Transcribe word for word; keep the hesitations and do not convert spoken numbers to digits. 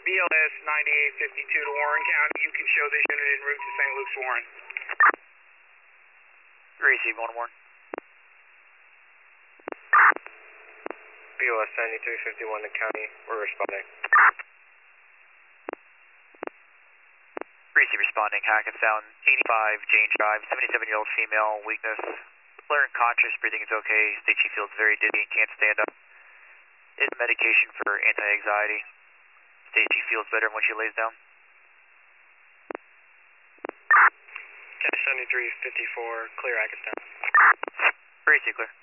B L S ninety-eight fifty-two to Warren County. You can show this unit en route to Saint Luke's Warren. Receive one Warren. B L S ninety-three fifty-one to county. We're responding. Receive responding. Hackettstown, eighty-five, Jane Drive, seventy-seven-year-old female, weakness. Blur and conscious, breathing is okay. State she feels very dizzy and can't stand up. Is medication for anti-anxiety. State she feels better when she lays down. seventy-three fifty-four, clear Hackettstown. Receive clear.